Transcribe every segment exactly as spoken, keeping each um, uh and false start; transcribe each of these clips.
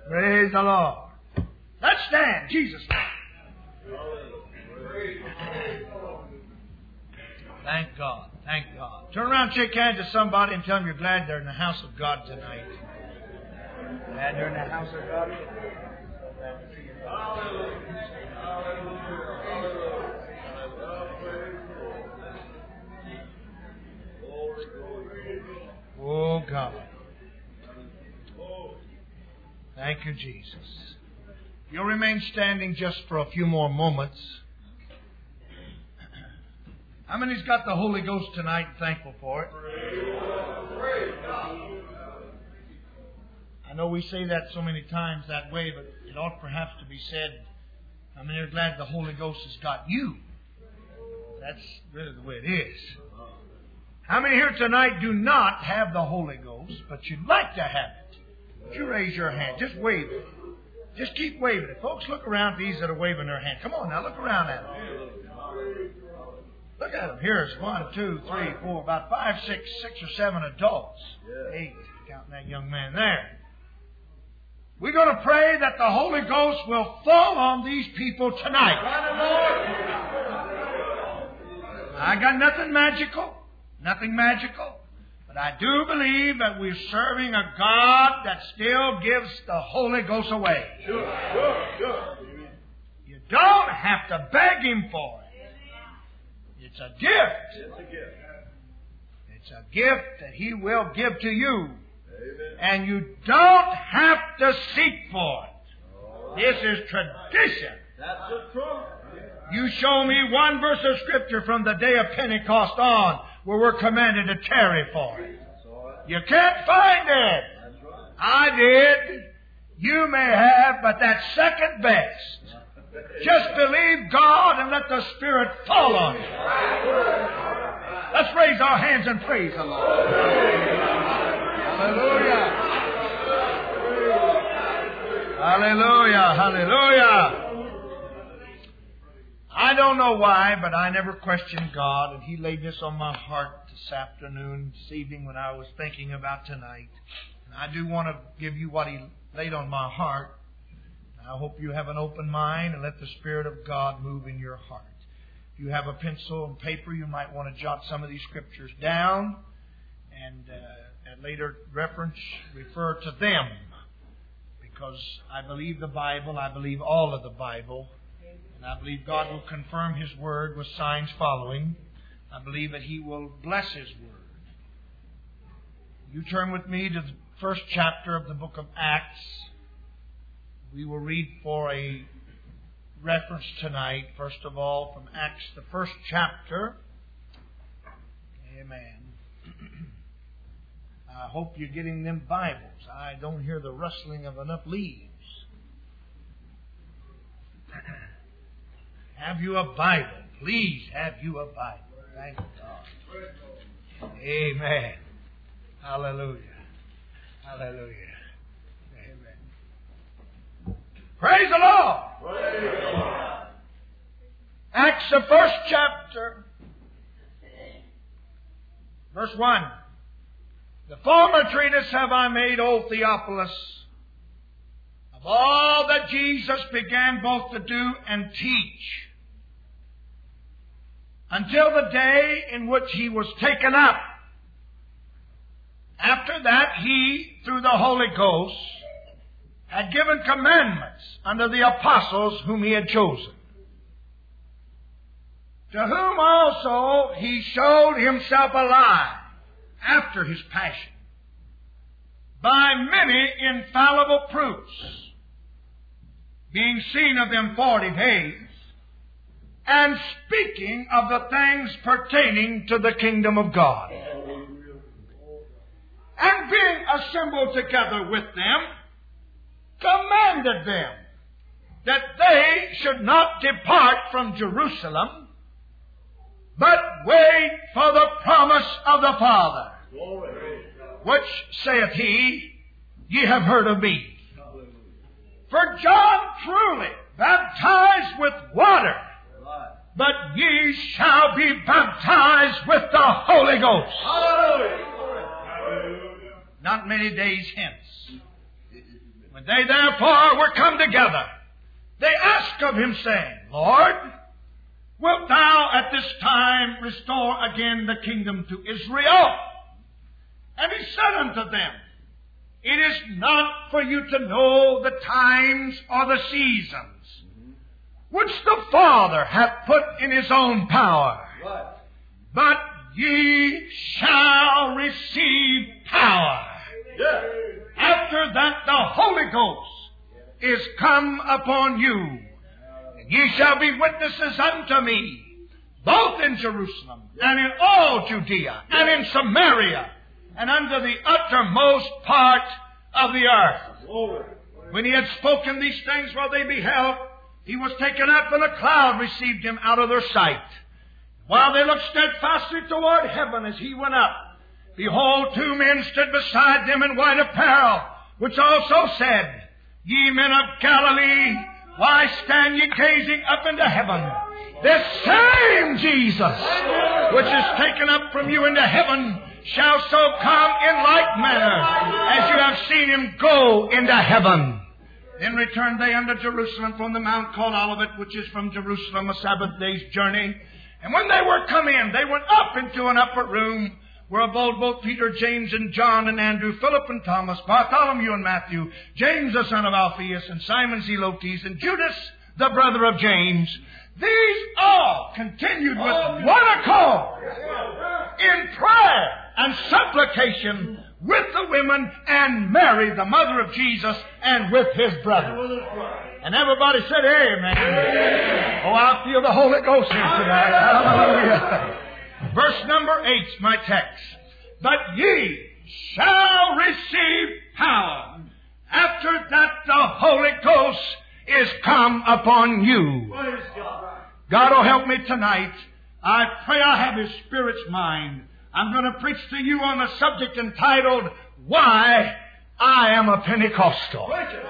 Praise the Lord. Let's stand. Jesus' name. Thank God. Thank God. Turn around and shake hands to somebody and tell them you're glad they're in the house of God tonight. Glad they're in the house of God tonight. Oh, God. Thank you, Jesus. You'll remain standing just for a few more moments. How many's got the Holy Ghost tonight and thankful for it? I know we say that so many times that way, but it ought perhaps to be said, how many are glad the Holy Ghost has got you? That's really the way it is. How many here tonight do not have the Holy Ghost, but you'd like to have it? Would you raise your hand? Just wave it. Just keep waving it. Folks, look around at these that are waving their hand. Come on now, look around at them. Look at them. Here's one, two, three, four, about five, six, six or seven adults. Eight, counting that young man there. We're going to pray that the Holy Ghost will fall on these people tonight. I got nothing magical. Nothing magical. But I do believe that we're serving a God that still gives the Holy Ghost away. Sure, sure, sure. You don't have to beg Him for it. It's a gift. It's a gift. It's a gift that He will give to you. Amen. And you don't have to seek for it. This is tradition. That's the truth. You show me one verse of Scripture from the day of Pentecost on where we're commanded to tarry for it. You can't find it. I did. You may have, but that's second best. Just believe God and let the Spirit fall on you. Let's raise our hands and praise the Lord. Hallelujah. Hallelujah. Hallelujah. I don't know why, but I never questioned God, and He laid this on my heart this afternoon, this evening when I was thinking about tonight. And I do want to give you what He laid on my heart. I hope you have an open mind and let the Spirit of God move in your heart. If you have a pencil and paper, you might want to jot some of these scriptures down and uh, at later reference refer to them. Because I believe the Bible, I believe all of the Bible. And I believe God will confirm His Word with signs following. I believe that He will bless His Word. You turn with me to the first chapter of the book of Acts. We will read for a reference tonight, first of all, from Acts, the first chapter. Amen. I hope you're getting them Bibles. I don't hear the rustling of enough leaves. Have you a Bible? Please have you a Bible. Thank God. Amen. Hallelujah. Hallelujah. Amen. Praise the Lord. Praise the Lord. Acts, the first chapter, verse one. The former treatise have I made, O Theophilus, of all that Jesus began both to do and teach, until the day in which He was taken up. After that, He, through the Holy Ghost, had given commandments unto the apostles whom He had chosen, to whom also He showed Himself alive after His passion, by many infallible proofs, being seen of them forty days, and speaking of the things pertaining to the kingdom of God. And being assembled together with them, commanded them that they should not depart from Jerusalem, but wait for the promise of the Father, which saith He, ye have heard of me. For John truly baptized with water, but ye shall be baptized with the Holy Ghost. Hallelujah. Not many days hence. When they therefore were come together, they asked of him, saying, Lord, wilt thou at this time restore again the kingdom to Israel? And he said unto them, It is not for you to know the times or the seasons, which the Father hath put in his own power. Right. But ye shall receive power. Yeah. After that the Holy Ghost is come upon you. And ye shall be witnesses unto me, both in Jerusalem and in all Judea and in Samaria and unto the uttermost part of the earth. When he had spoken these things while they beheld, he was taken up, and a cloud received him out of their sight. While they looked steadfastly toward heaven as he went up, behold, two men stood beside them in white apparel, which also said, Ye men of Galilee, why stand ye gazing up into heaven? This same Jesus, which is taken up from you into heaven, shall so come in like manner as you have seen him go into heaven. Then returned they unto Jerusalem from the mount called Olivet, which is from Jerusalem a Sabbath day's journey. And when they were come in, they went up into an upper room, where abode both Peter, James, and John, and Andrew, Philip, and Thomas, Bartholomew, and Matthew, James the son of Alphaeus, and Simon Zelotes, and Judas, the brother of James. These all continued with one accord in prayer and supplication with the women and Mary, the mother of Jesus, and with his brother. And everybody said, Amen. Amen. Oh, I feel the Holy Ghost here tonight. Hallelujah. Verse number eight, my text. But ye shall receive power after that the Holy Ghost is come upon you. God will help me tonight. I pray I have His Spirit's mind. I'm going to preach to you on a subject entitled, Why I Am a Pentecostal.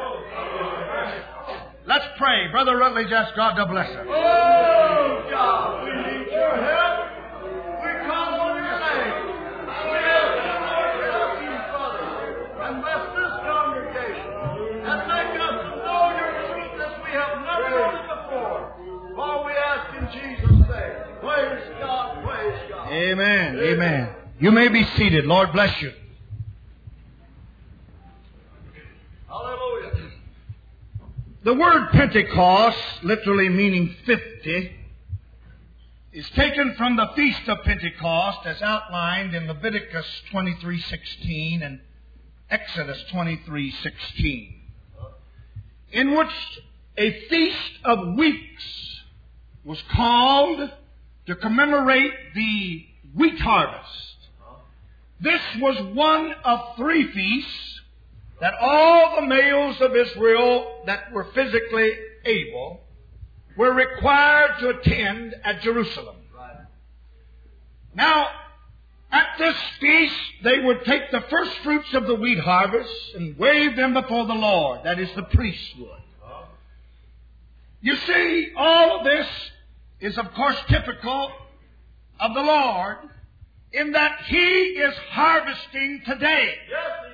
Let's pray. Brother Rutledge, ask God to bless us. Oh, God, we need your help. We call on your name. We ask you, Lord, to help these brothers and bless this congregation and make us to know your truth as we have never known it before. For we ask in Jesus' name. Praise God, praise God. Amen, amen. You may be seated. Lord bless you. Hallelujah. The word Pentecost, literally meaning fifty, is taken from the Feast of Pentecost as outlined in Leviticus twenty-three sixteen and Exodus twenty-three sixteen, in which a feast of weeks was called to commemorate the wheat harvest. This was one of three feasts that all the males of Israel that were physically able were required to attend at Jerusalem. Right. Now, at this feast, they would take the first fruits of the wheat harvest and wave them before the Lord. That is, the priest would. Oh. You see, all of this is, of course, typical of the Lord in that He is harvesting today. Yes, He is.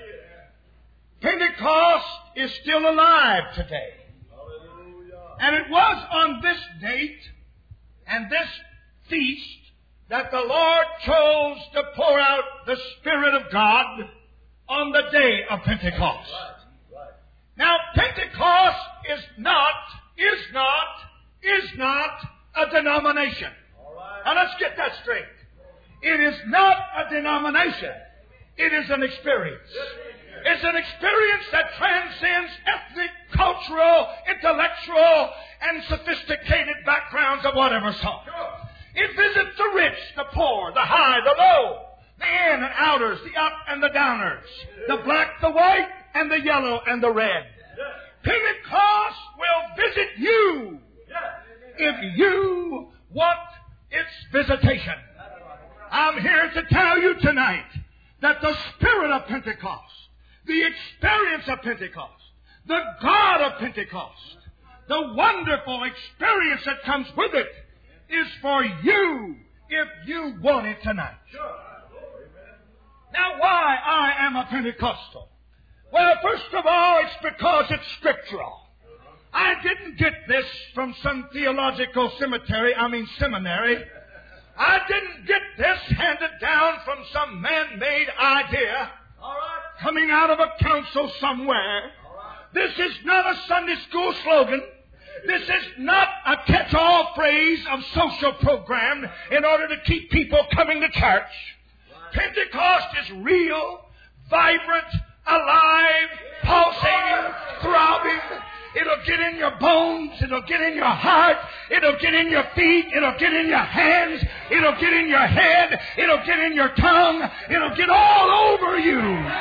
Pentecost is still alive today. Hallelujah. And it was on this date and this feast that the Lord chose to pour out the Spirit of God on the day of Pentecost. Right. Right. Now, Pentecost is not, is not, is not a denomination. All right. Now, let's get that straight. It is not a denomination. It is an experience. It's an experience that transcends ethnic, cultural, intellectual, and sophisticated backgrounds of whatever sort. It visits the rich, the poor, the high, the low, the in and outers, the up and the downers, the black, the white, and the yellow and the red. Pentecost will visit you if you want its visitation. I'm here to tell you tonight that the Spirit of Pentecost, the experience of Pentecost, the God of Pentecost, the wonderful experience that comes with it is for you if you want it tonight. Now, why I am a Pentecostal? Well, first of all, it's because it's scriptural. I didn't get this from some theological cemetery, I mean seminary. I didn't get this handed down from some man-made idea coming out of a council somewhere. This is not a Sunday school slogan. This is not a catch-all phrase of social program in order to keep people coming to church. Pentecost is real, vibrant, alive, pulsating, throbbing. It'll get in your bones. It'll get in your heart. It'll get in your feet. It'll get in your hands. It'll get in your head. It'll get in your tongue. It'll get all over you.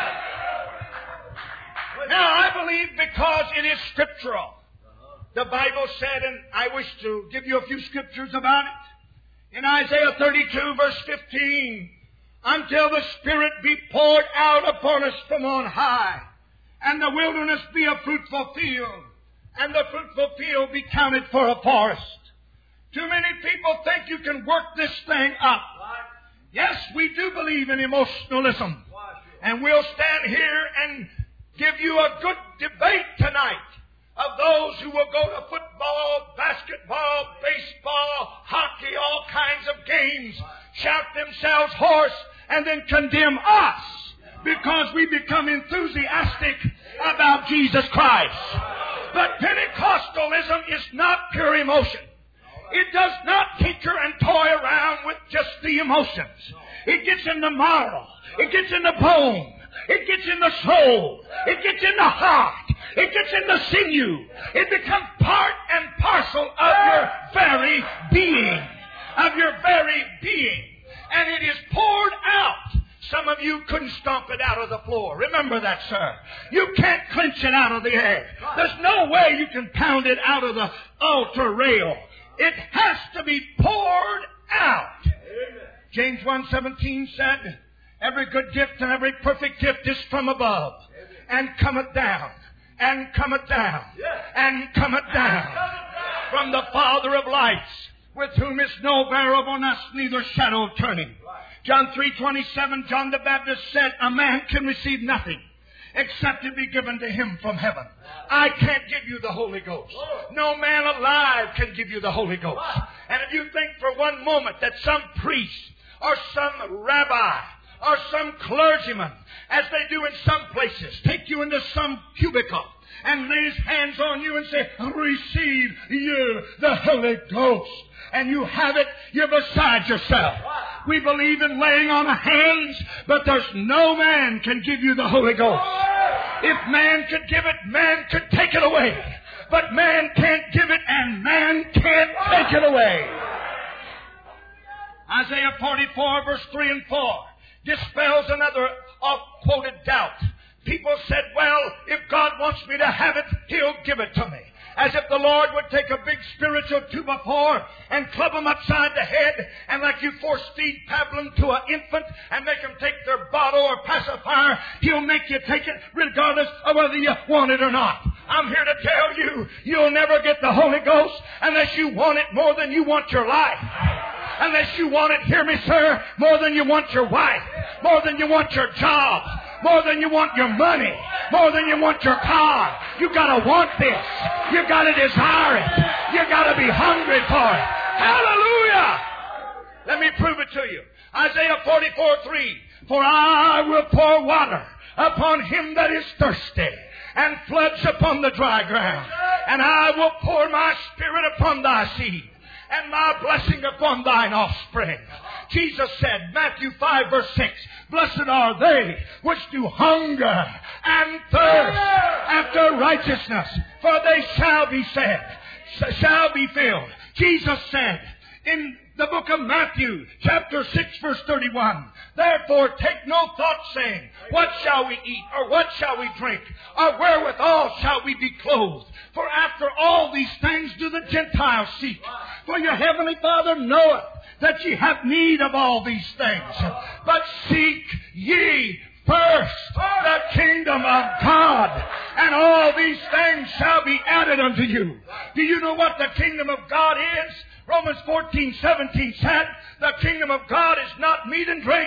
Now, I believe because it is scriptural. The Bible said, and I wish to give you a few scriptures about it. In Isaiah thirty-two, verse fifteen, until the Spirit be poured out upon us from on high, and the wilderness be a fruitful field, and the fruitful field be counted for a forest. Too many people think you can work this thing up. Yes, we do believe in emotionalism. And we'll stand here and give you a good debate tonight of those who will go to football, basketball, baseball, hockey, all kinds of games, shout themselves hoarse, and then condemn us because we become enthusiastic about Jesus Christ. But Pentecostalism is not pure emotion. It does not tinker and toy around with just the emotions. It gets in the marrow. It gets in the bone. It gets in the soul. It gets in the heart. It gets in the sinew. It becomes part and parcel of your very being. Of your very being. And it is poured out. Some of you couldn't stomp it out of the floor. Remember that, sir. You can't clinch it out of the air. There's no way you can pound it out of the altar rail. It has to be poured out. James one seventeen said, every good gift and every perfect gift is from above, and cometh down, and cometh down, and cometh down from the Father of lights, with whom is no variableness, neither shadow of turning. John three twenty-seven, John the Baptist said, a man can receive nothing except it be given to him from heaven. I can't give you the Holy Ghost. No man alive can give you the Holy Ghost. And if you think for one moment that some priest or some rabbi or some clergyman, as they do in some places, take you into some cubicle and lay his hands on you and say, receive you the Holy Ghost, and you have it, you're beside yourself. We believe in laying on of hands, but there's no man can give you the Holy Ghost. If man could give it, man could take it away. But man can't give it, and man can't take it away. Isaiah forty-four, verse three and four dispels another oft-quoted doubt. People said, well, if God wants me to have it, He'll give it to me. As if the Lord would take a big spiritual two-by-four and club them upside the head, and like you force feed pablum to an infant and make them take their bottle or pacifier, He'll make you take it regardless of whether you want it or not. I'm here to tell you, you'll never get the Holy Ghost unless you want it more than you want your life. Unless you want it, hear me, sir, more than you want your wife, more than you want your job, more than you want your money, more than you want your car. You gotta want this. You gotta desire it. You gotta be hungry for it. Hallelujah! Let me prove it to you. Isaiah forty-four three. For I will pour water upon him that is thirsty, and floods upon the dry ground. And I will pour my spirit upon thy seed, and my blessing upon thine offspring. Jesus said, Matthew five, verse six, blessed are they which do hunger and thirst after righteousness, for they shall be fed, shall be filled. Jesus said in the book of Matthew, chapter six, verse thirty-one, therefore take no thought, saying, what shall we eat, or what shall we drink, or wherewithal shall we be clothed? For after all these things do the Gentiles seek. For your heavenly Father knoweth that ye have need of all these things. But seek ye first the kingdom of God, and all these things shall be added unto you. Do you know what the kingdom of God is? Romans fourteen seventeen said, the kingdom of God is not meat and drink,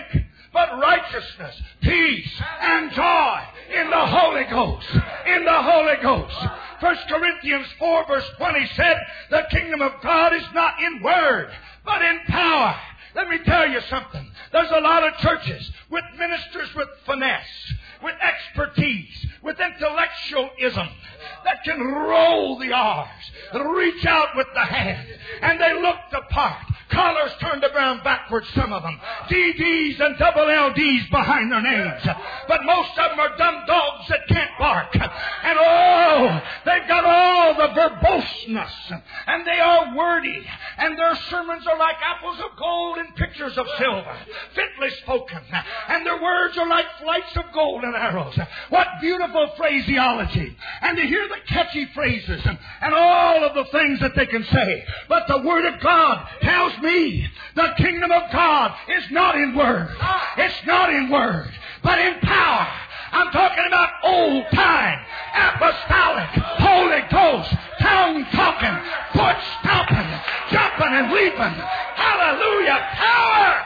but righteousness, peace, and joy in the Holy Ghost. In the Holy Ghost. First Corinthians four verse twenty said, the kingdom of God is not in word, but in power. Let me tell you something. There's a lot of churches with ministers with finesse, with expertise, with intellectualism that can roll the R's, reach out with the hand, and they look the part. Collars turned around backwards, some of them. D Ds and double L Ds behind their names. But most of them are dumb dogs that can't bark. And oh, they've got all the verboseness. And they are wordy. And their sermons are like apples of gold and pictures of silver. Fitly spoken. And their words are like flights of golden arrows. What beautiful phraseology. And to hear the catchy phrases and, and all of the things that they can say. But the Word of God tells me the kingdom of God is not in word. It's not in word, but in power. I'm talking about old time, apostolic, Holy Ghost, tongue talking, foot stomping, jumping and leaping. Hallelujah. Power.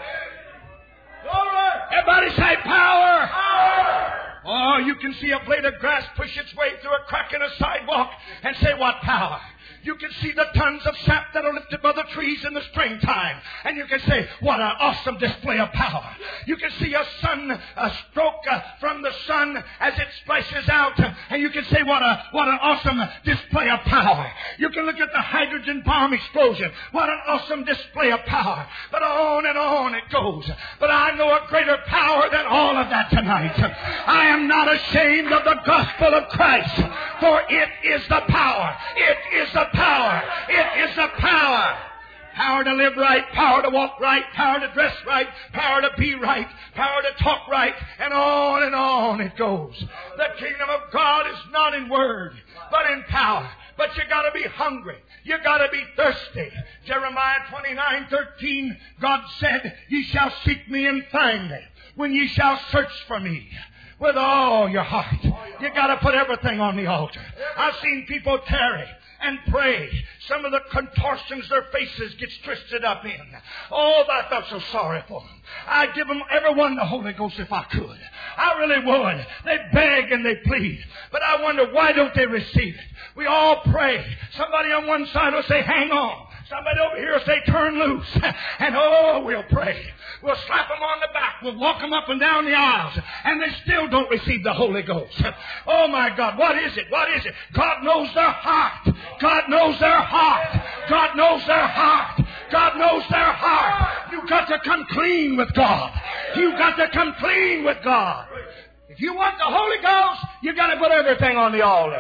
Everybody say power. Power. Oh, you can see a blade of grass push its way through a crack in a sidewalk and say, what power? You can see the tons of sap that are lifted by the trees in the springtime. And you can say, what an awesome display of power. You can see a sun, a stroke uh, from the sun as it splashes out. Uh, and you can say, what a what an awesome display of power. You can look at the hydrogen bomb explosion. What an awesome display of power. But on and on it goes. But I know a greater power than all of that tonight. I am not ashamed of the gospel of Christ. For it is the power. It is the power. It is the power. Power to live right, power to walk right, power to dress right, power to be right, power to talk right, and on and on it goes. The kingdom of God is not in word, but in power. But you got to be hungry. You got to be thirsty. Jeremiah twenty-nine thirteen, God said, ye shall seek me and find me when ye shall search for me with all your heart. You got to put everything on the altar. I've seen people tarry and pray. Some of the contortions their faces gets twisted up in. Oh, I felt so sorry for them. I'd give them everyone the Holy Ghost if I could. I really would. They beg and they plead. But I wonder, why don't they receive it? We all pray. Somebody on one side will say, hang on. Somebody over here will say, turn loose. And oh, we'll pray. We'll slap them on the back. We'll walk them up and down the aisles. And they still don't receive the Holy Ghost. Oh, my God. What is it? What is it? God knows their heart. God knows their heart. God knows their heart. God knows their heart. You've got to come clean with God. You've got to come clean with God. If you want the Holy Ghost, you've got to put everything on the altar.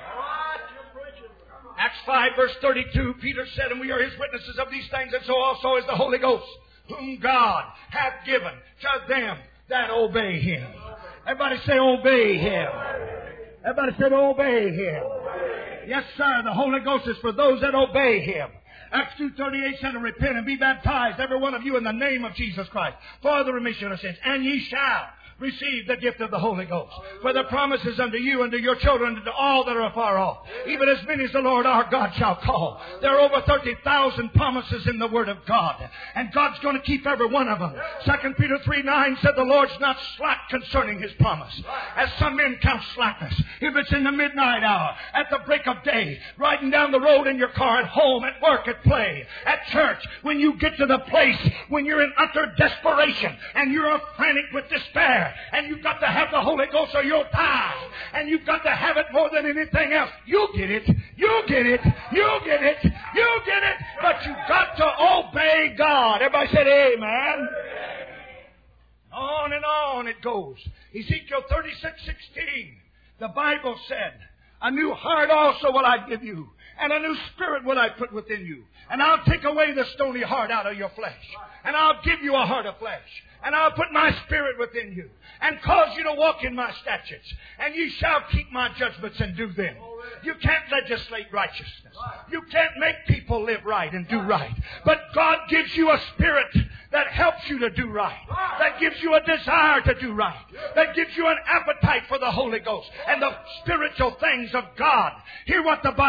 Acts five verse thirty-two, Peter said, and we are his witnesses of these things, and so also is the Holy Ghost, whom God hath given to them that obey him. Everybody say, obey him. Everybody said, obey him. Yes, sir, the Holy Ghost is for those that obey him. Acts two thirty-eight said, repent and be baptized, every one of you, in the name of Jesus Christ, for the remission of sins, and ye shall receive the gift of the Holy Ghost. For the promises unto you and to your children and to all that are afar off, even as many as the Lord our God shall call. There are over thirty thousand promises in the Word of God, and God's going to keep every one of them. Second Peter three nine said the Lord's not slack concerning his promise, as some men count slackness. If it's in the midnight hour, at the break of day, riding down the road in your car, at home, at work, at play, at church, when you get to the place when you're in utter desperation and you're frantic with despair, and you've got to have the Holy Ghost or you'll die. And you've got to have it more than anything else. You get it. You get it. You get it. You get it. But you've got to obey God. Everybody said amen. On and on it goes. Ezekiel thirty-six sixteen. The Bible said, a new heart also will I give you, and a new spirit will I put within you. And I'll take away the stony heart out of your flesh. And I'll give you a heart of flesh. And I'll put my spirit within you, and cause you to walk in my statutes. And you shall keep my judgments and do them. You can't legislate righteousness. You can't make people live right and do right. But God gives you a spirit that helps you to do right. That gives you a desire to do right. That gives you an appetite for the Holy Ghost and the spiritual things of God. Hear what the Bible said.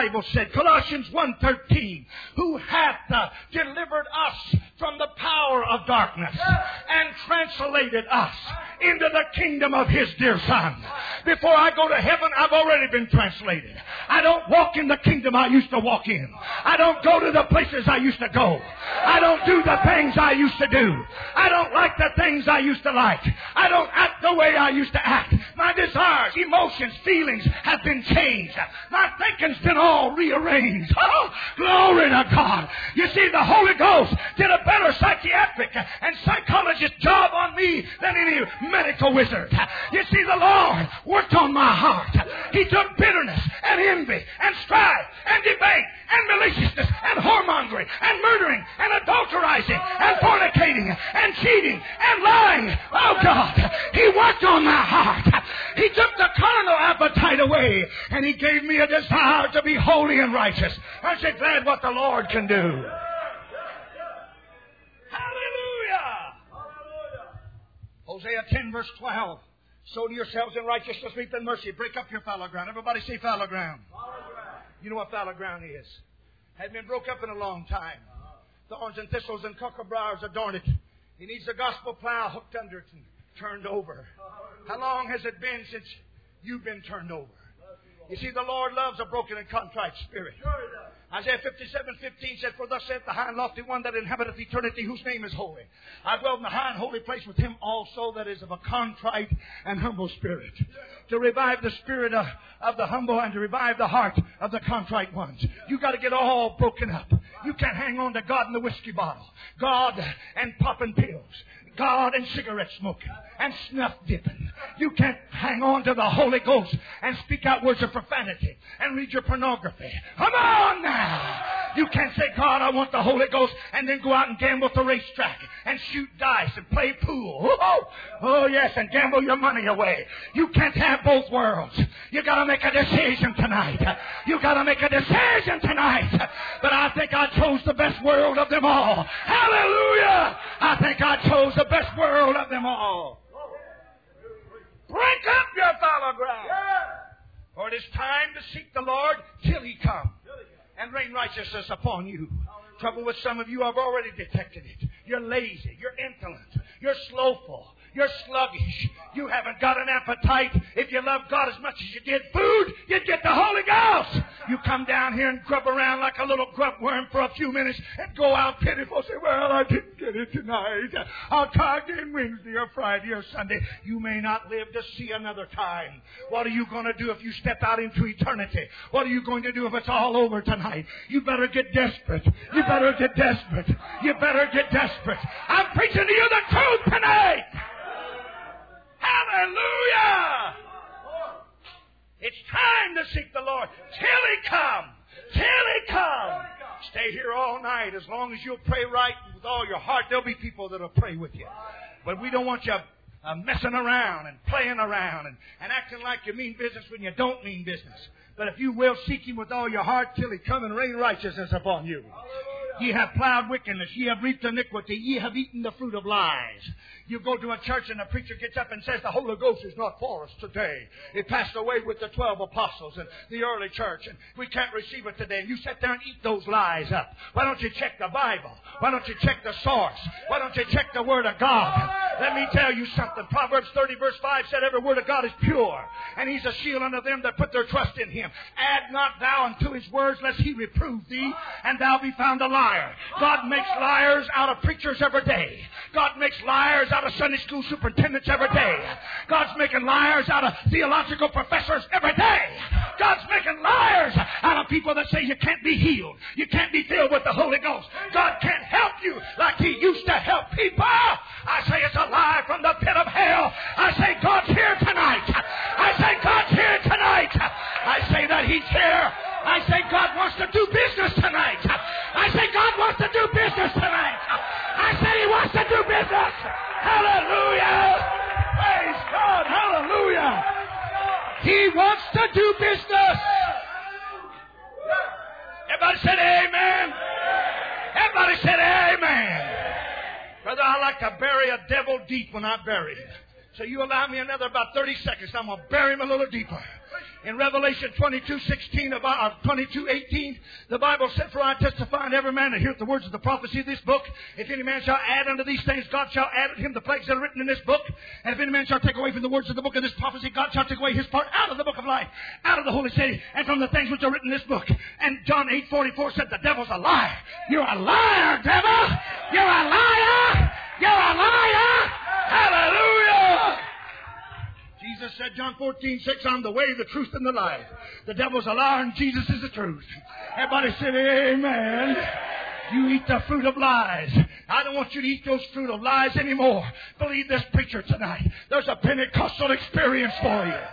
said, Colossians one thirteen, who hath uh, delivered us from the power of darkness and translated us into the kingdom of His dear Son. Before I go to heaven, I've already been translated. I don't walk in the kingdom I used to walk in. I don't go to the places I used to go. I don't do the things I used to do. I don't like the things I used to like. I don't act the way I used to act. My desires, emotions, feelings have been changed. My thinking's been all rearranged. Oh, glory to God. You see, the Holy Ghost did a better psychiatric and psychologist job on me than any medical wizard. You see, the Lord worked on my heart. He took bitterness and envy and strife and debate and maliciousness and whoremongering and murdering and adulterizing and fornicating and cheating and lying. Oh God, He worked on my heart. He took the carnal appetite away and He gave me a desire to be holy and righteous. Aren't you glad what the Lord can do? Hallelujah! Hosea ten verse twelve. Sow to yourselves in righteousness, reap in mercy. Break up your fallow ground. Everybody say fallow ground. You know what fallow ground is. Hadn't been broke up in a long time. Thorns and thistles and cocklebriars adorn it. He needs a gospel plow hooked under it and turned over. How long has it been since you've been turned over? You see, the Lord loves a broken and contrite spirit. Isaiah fifty-seven fifteen said, for thus saith the high and lofty one that inhabiteth eternity, whose name is holy. I dwell in the high and holy place with Him also that is of a contrite and humble spirit. To revive the spirit of, of the humble and to revive the heart of the contrite ones. You got to get all broken up. You can't hang on to God in the whiskey bottle. God and popping pills. God and cigarette smoking and snuff dipping. You can't hang on to the Holy Ghost and speak out words of profanity and read your pornography. Come on now. You can't say, God, I want the Holy Ghost, and then go out and gamble at the racetrack and shoot dice and play pool. Oh, oh yes, and gamble your money away. You can't have both worlds. You got to make a decision tonight. You got to make a decision tonight. But I think I chose the best world of them all. Hallelujah! I think I chose the best world of them all. Break up your fallow ground. For it is time to seek the Lord till He come and rain righteousness upon you. Trouble with some of you, I've already detected it. You're lazy. You're indolent. You're slowful. You're sluggish. You haven't got an appetite. If you love God as much as you did food, you'd get the Holy Ghost. You come down here and grub around like a little grub worm for a few minutes and go out pitiful. Say, well, I didn't get it tonight. I'll try again Wednesday or Friday or Sunday. You may not live to see another time. What are you going to do if you step out into eternity? What are you going to do if it's all over tonight? You better get desperate. You better get desperate. You better get desperate. I'm preaching to you the truth tonight. Hallelujah! It's time to seek the Lord till He come. Till He come. Stay here all night. As long as you'll pray right with all your heart, there'll be people that'll pray with you. But we don't want you uh, messing around and playing around and, and acting like you mean business when you don't mean business. But if you will seek Him with all your heart till He come and rain righteousness upon you. Ye have plowed wickedness. Ye have reaped iniquity. Ye have eaten the fruit of lies. You go to a church and the preacher gets up and says the Holy Ghost is not for us today. It passed away with the twelve apostles and the early church, and we can't receive it today. And you sit there and eat those lies up. Why don't you check the Bible? Why don't you check the source? Why don't you check the Word of God? Let me tell you something. Proverbs thirty verse five said every word of God is pure, and He's a shield unto them that put their trust in Him. Add not thou unto His words, lest He reprove thee, and thou be found a liar. God makes liars out of preachers every day. God makes liars out of Sunday school superintendents every day. God's making liars out of theological professors every day. God's making liars out of people that say you can't be healed. You can't be filled with the Holy Ghost. God can't help you like He used to help people. I say it's a lie from the pit of hell. I say God's here tonight. I say God's here tonight. I say that He's here. I say God wants to do business tonight. I say God wants to do business tonight. I say He wants to do business. Hallelujah. Praise God. Hallelujah. He wants to do business. Everybody said amen. Everybody said amen. Brother, I like to bury a devil deep when I bury him. So you allow me another about thirty seconds. I'm going to bury him a little deeper. In Revelation twenty-two sixteen, about twenty-two eighteen, the Bible said, "For I testify unto every man that heareth the words of the prophecy of this book, if any man shall add unto these things, God shall add unto him the plagues that are written in this book. And if any man shall take away from the words of the book of this prophecy, God shall take away his part out of the book of life, out of the holy city, and from the things which are written in this book." And John eight forty-four said, "The devil's a liar." You're a liar, devil! You're a liar! You're a liar! Hallelujah! Jesus said, John fourteen six, "I'm the way, the truth, and the life." The devil's a liar and Jesus is the truth. Everybody said, amen. You eat the fruit of lies. I don't want you to eat those fruit of lies anymore. Believe this preacher tonight. There's a Pentecostal experience for you.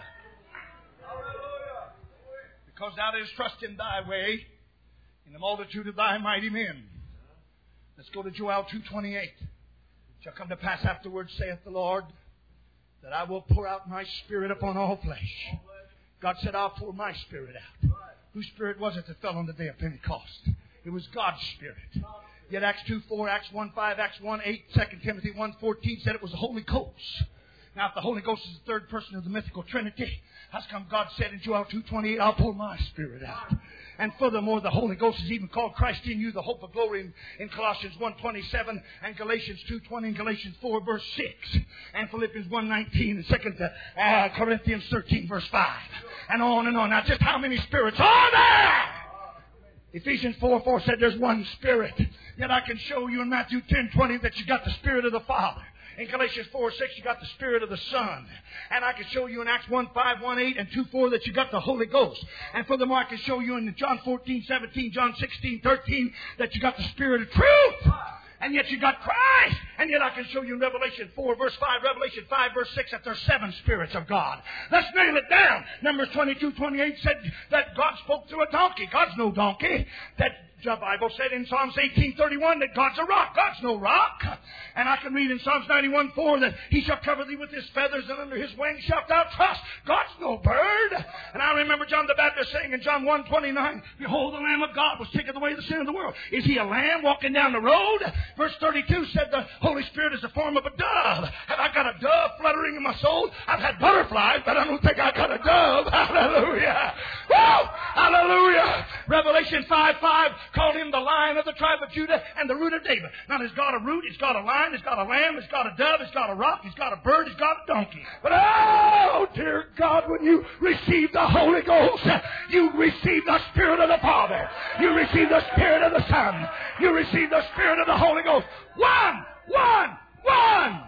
Because thou didst trust in thy way, in the multitude of thy mighty men. Let's go to Joel two twenty-eight. "It shall come to pass afterwards, saith the Lord, that I will pour out my Spirit upon all flesh." God said, "I'll pour my Spirit out." Whose Spirit was it that fell on the day of Pentecost? It was God's Spirit. Yet Acts two four, Acts one five, Acts one eight, Second Timothy one fourteen said it was the Holy Ghost. Now, if the Holy Ghost is the third person of the mythical Trinity, how's come God said in Joel two twenty-eight, "I'll pour my Spirit out"? And furthermore, the Holy Ghost is even called Christ in you, the hope of glory, in, in Colossians one twenty-seven, and Galatians two twenty, and Galatians four verse six, and Philippians one nineteen, and Second uh, Corinthians thirteen verse five, and on and on. Now, just how many spirits are there? Ephesians four four said there's one Spirit. Yet I can show you in Matthew ten twenty that you got the Spirit of the Father. In Galatians four six, you got the Spirit of the Son. And I can show you in Acts one five, one eight, and two four that you got the Holy Ghost. And furthermore, I can show you in John fourteen seventeen, John sixteen thirteen, that you got the Spirit of truth. And yet you got Christ. And yet I can show you in Revelation four verse five, Revelation five verse six, that there's seven spirits of God. Let's nail it down. Numbers twenty-two twenty-eight said that God spoke through a donkey. God's no donkey. That the Bible said in Psalms eighteen thirty-one that God's a rock. God's no rock. And I can read in Psalms ninety-one four that He shall cover thee with His feathers, and under His wings shalt thou trust. God's no bird. And I remember John the Baptist saying in John one twenty-nine, "Behold, the Lamb of God, which taketh away the sin of the world." Is He a lamb walking down the road? Verse thirty-two said the Holy Spirit is the form of a dove. Have I got a dove fluttering in my soul? I've had butterflies, but I don't think I got a dove. Hallelujah. Woo! Hallelujah. Revelation five five called Him the Lion of the tribe of Judah and the Root of David. Now, He's got a root, He's got a lion, He's got a lamb, He's got a dove, He's got a rock, He's got a bird, He's got a donkey. But oh, dear God, when you receive the Holy Ghost, you receive the Spirit of the Father. You receive the Spirit of the Son. You receive the Spirit of the Holy Ghost. One, one, one.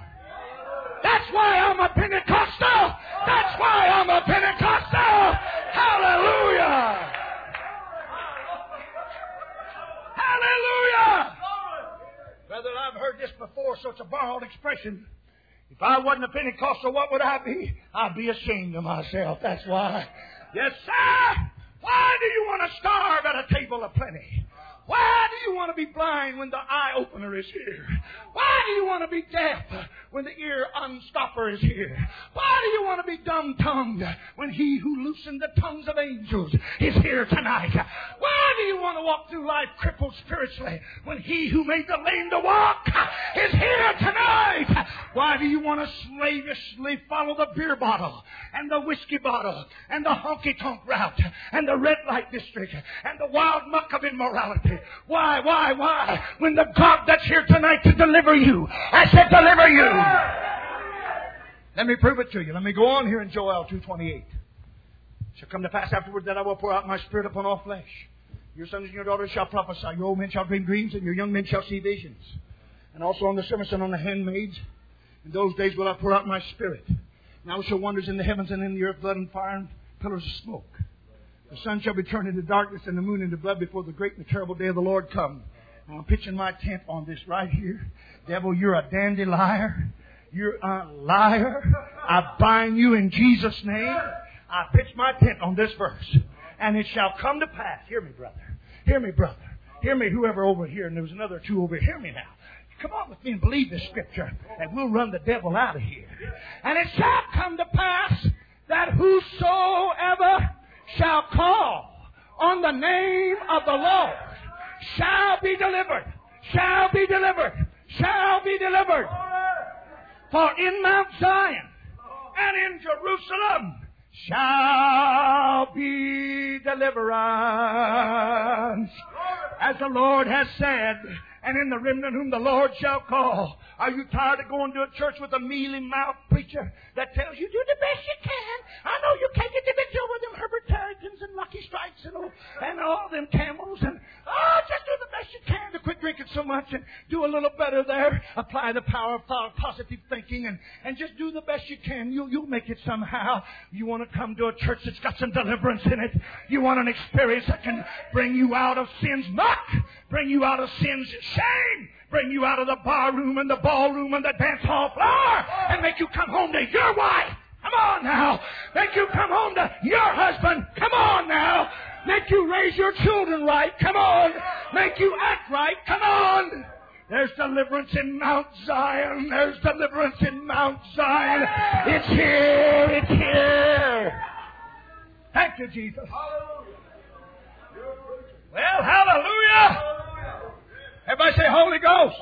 That's why I'm a Pentecostal. That's why I'm a Pentecostal. Hallelujah. Hallelujah. Brother, I've heard this before, so it's a borrowed expression. If I wasn't a Pentecostal, what would I be? I'd be ashamed of myself. That's why. Yes, sir. Why do you want to starve at a table of plenty? Why do you want to be blind when the eye opener is here? Why do you want to be deaf when the ear unstopper is here? Why do you want to be dumb-tongued when He who loosened the tongues of angels is here tonight? Why do you want to walk through life crippled spiritually when He who made the lame to walk is here tonight? Why do you want to slavishly follow the beer bottle and the whiskey bottle and the honky-tonk route and the red light district and the wild muck of immorality? Why, why, why? When the God that's here tonight to deliver you, I said deliver you. Let me prove it to you. Let me go on here in Joel two twenty-eight. It shall come to pass afterward that I will pour out my Spirit upon all flesh. Your sons and your daughters shall prophesy. Your old men shall dream dreams, and your young men shall see visions. And also on the servants and on the handmaids. In those days will I pour out my Spirit. And I will show wonders in the heavens and in the earth, blood and fire and pillars of smoke. The sun shall be turned into darkness and the moon into blood before the great and the terrible day of the Lord come. Now, I'm pitching my tent on this right here. Devil, you're a dandy liar. You're a liar. I bind you in Jesus' name. I pitch my tent on this verse. And it shall come to pass. Hear me, brother. Hear me, brother. Hear me, whoever over here. And there was another two over here. Hear me now. Come on with me and believe this scripture. And we'll run the devil out of here. And it shall come to pass that whosoever shall call on the name of the Lord shall be delivered, shall be delivered, shall be delivered. For in Mount Zion and in Jerusalem shall be deliverance. As the Lord has said, and in the remnant whom the Lord shall call. Are you tired of going to a church with a mealy-mouthed preacher that tells you, do the best you can? I know you can't get the victory over them Herbert Tarleton's and Lucky Strikes and all, and all them Camels. And, oh, just do the best you can to quit drinking so much and do a little better there. Apply the power of positive thinking and, and just do the best you can. You'll, you'll make it somehow. You want to come to a church that's got some deliverance in it. You want an experience that can bring you out of sin's muck, bring you out of sin's shame, bring you out of the bar room and the ballroom and the dance hall floor, and make you come home to your wife. Come on now. Make you come home to your husband. Come on now. Make you raise your children right. Come on. Make you act right. Come on. There's deliverance in Mount Zion. There's deliverance in Mount Zion. It's here. It's here. Thank you, Jesus. Well, hallelujah. Everybody say Holy Ghost.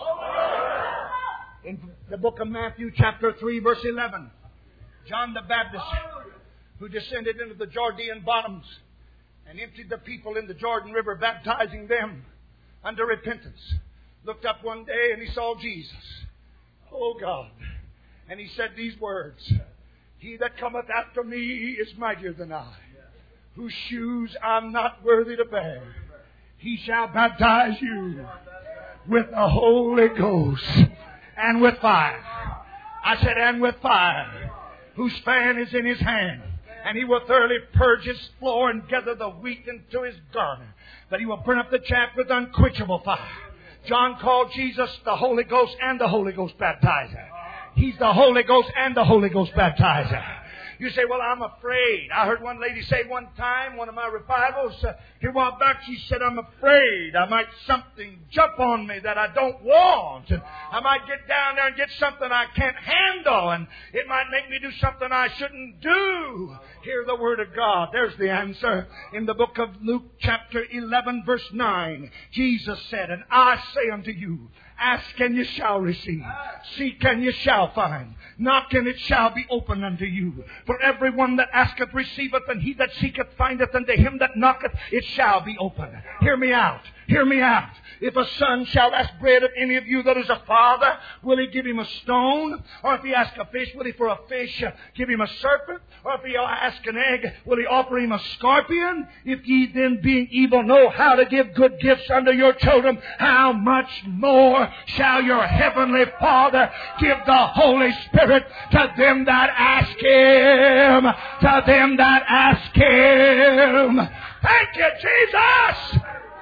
In the book of Matthew chapter three verse eleven, John the Baptist, who descended into the Jordan bottoms and emptied the people in the Jordan River, baptizing them unto repentance, looked up one day and he saw Jesus. Oh God. And he said these words, He that cometh after me is mightier than I, whose shoes I'm not worthy to bear. He shall baptize you with the Holy Ghost and with fire. I said, and with fire, whose fan is in his hand. And he will thoroughly purge his floor and gather the wheat into his garner, but he will burn up the chaff with unquenchable fire. John called Jesus the Holy Ghost and the Holy Ghost baptizer. He's the Holy Ghost and the Holy Ghost baptizer. You say, well, I'm afraid. I heard one lady say one time, one of my revivals, uh, here a while back, she said, I'm afraid I might something jump on me that I don't want. And I might get down there and get something I can't handle. And it might make me do something I shouldn't do. Hear the Word of God. There's the answer. In the book of Luke chapter eleven verse nine, Jesus said, and I say unto you, ask and you shall receive. Seek and you shall find. Knock and it shall be opened unto you. For everyone that asketh receiveth, and he that seeketh findeth, and to him that knocketh it shall be opened. Hear me out. Hear me out. If a son shall ask bread of any of you that is a father, will he give him a stone? Or if he ask a fish, will he for a fish uh, give him a serpent? Or if he ask an egg, will he offer him a scorpion? If ye then, being evil, know how to give good gifts unto your children, how much more shall your heavenly Father give the Holy Spirit to them that ask Him? To them that ask Him. Thank you, Jesus!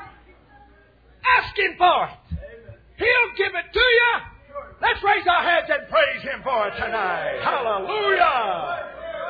Ask Him for it. He'll give it to you. Let's raise our heads and praise Him for it tonight. Hallelujah!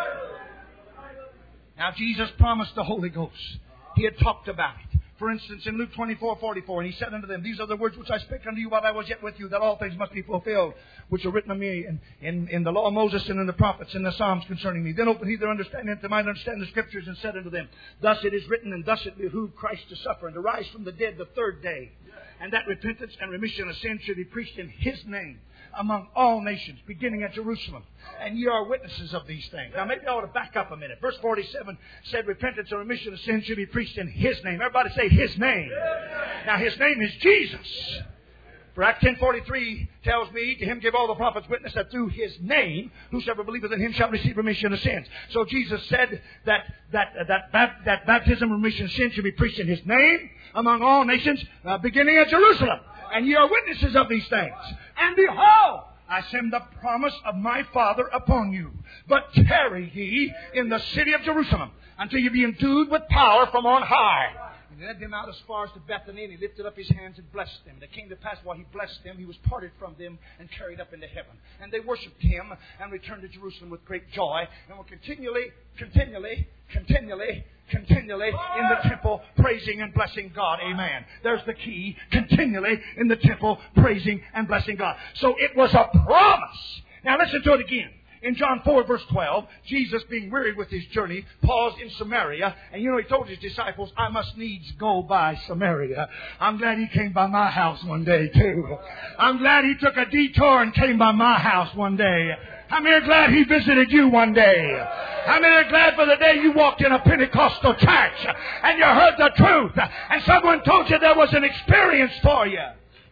Now, Jesus promised the Holy Ghost. He had talked about it. For instance, in Luke twenty-four forty-four, and He said unto them, these are the words which I spake unto you while I was yet with you, that all things must be fulfilled, which are written of me in, in, in the law of Moses and in the prophets and the Psalms concerning me. Then opened He their understanding, that they might understand the Scriptures, and said unto them, thus it is written, and thus it behooved Christ to suffer, and to rise from the dead the third day, and that repentance and remission of sin should be preached in His name among all nations, beginning at Jerusalem. And ye are witnesses of these things. Now maybe I ought to back up a minute. Verse forty-seven said repentance and remission of sin should be preached in His name. Everybody say His name. Now His name is Jesus. For Acts ten forty-three tells me, to Him give all the prophets witness that through His name, whosoever believeth in Him shall receive remission of sins. So Jesus said that that that that, that baptism and remission of sins should be preached in His name among all nations, uh, beginning at Jerusalem. And ye are witnesses of these things. And behold, I send the promise of my Father upon you. But tarry ye in the city of Jerusalem until you be endued with power from on high. And He led them out as far as to Bethany, and He lifted up His hands and blessed them. And it came to pass while He blessed them, He was parted from them and carried up into heaven. And they worshipped Him and returned to Jerusalem with great joy, and were continually, continually, continually, continually in the temple praising and blessing God. Amen. There's the key. Continually in the temple praising and blessing God. So it was a promise. Now listen to it again. In John four, verse twelve, Jesus, being wearied with his journey, paused in Samaria. And you know, he told his disciples, I must needs go by Samaria. I'm glad he came by my house one day, too. I'm glad he took a detour and came by my house one day. How many are glad he visited you one day? How many are glad for the day you walked in a Pentecostal church and you heard the truth and someone told you there was an experience for you?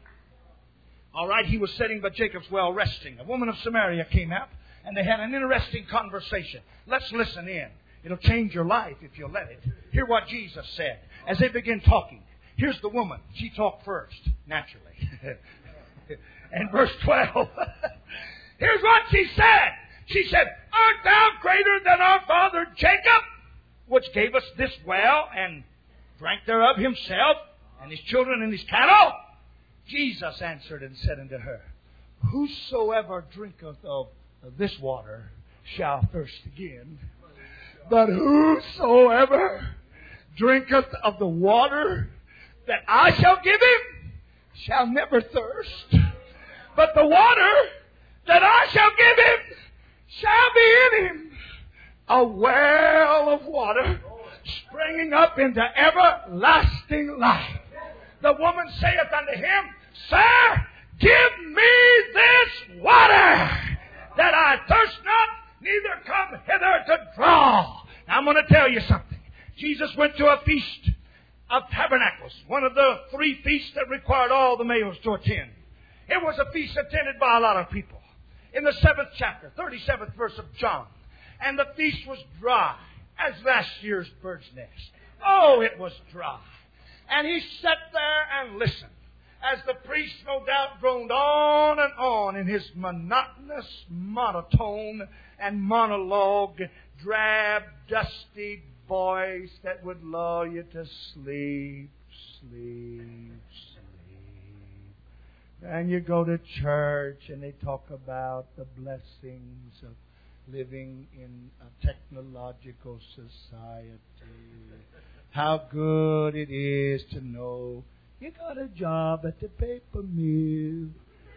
All right, he was sitting by Jacob's well resting. A woman of Samaria came out and they had an interesting conversation. Let's listen in. It'll change your life if you'll let it. Hear what Jesus said as they began talking. Here's the woman. She talked first, naturally. And verse twelve. Here's what she said. She said, art thou greater than our father Jacob, which gave us this well and drank thereof himself and his children and his cattle? Jesus answered and said unto her, whosoever drinketh of this water shall thirst again. But whosoever drinketh of the water that I shall give him shall never thirst. But the water that I shall give him shall be in him a well of water springing up into everlasting life. The woman saith unto him, Sir, give me this water, that I thirst not, neither come hither to draw. Now I'm going to tell you something. Jesus went to a feast of tabernacles, one of the three feasts that required all the males to attend. It was a feast attended by a lot of people. In the seventh chapter, thirty-seventh verse of John. And the feast was dry as last year's bird's nest. Oh, it was dry. And he sat there and listened as the priest, no doubt, droned on and on in his monotonous, monotone and monologue, drab, dusty voice that would lull you to sleep, sleep, sleep. And you go to church and they talk about the blessings of living in a technological society. How good it is to know you got a job at the paper mill.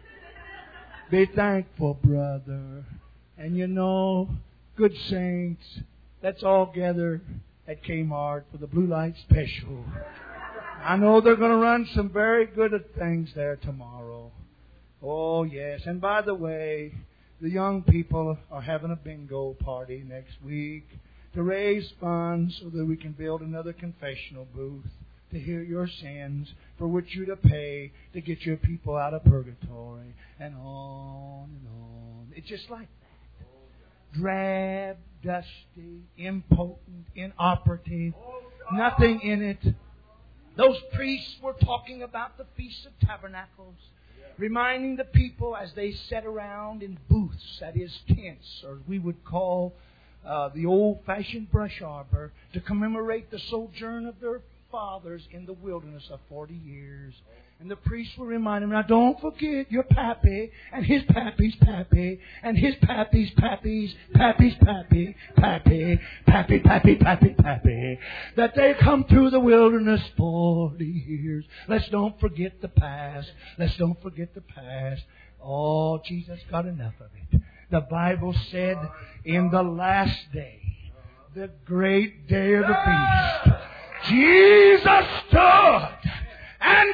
Be thankful, brother. And you know, good saints, let's all gather at Kmart for the Blue Light Special. I know they're going to run some very good things there tomorrow. Oh, yes. And by the way, the young people are having a bingo party next week to raise funds so that we can build another confessional booth to hear your sins, for which you to pay to get your people out of purgatory, and on and on. It's just like that. Drab, dusty, impotent, inoperative, nothing in it. Those priests were talking about the Feast of Tabernacles, reminding the people as they sat around in booths, that is tents, or we would call uh, the old-fashioned brush arbor, to commemorate the sojourn of their fathers in the wilderness of forty years. And the priests will remind them, now don't forget your pappy and his pappy's pappy and his pappy's pappy's pappy's pappy, pappy, pappy, pappy, pappy, pappy, that they come through the wilderness forty years. Let's don't forget the past. Let's don't forget the past. Oh, Jesus got enough of it. The Bible said in the last day, the great day of the feast, Jesus stood and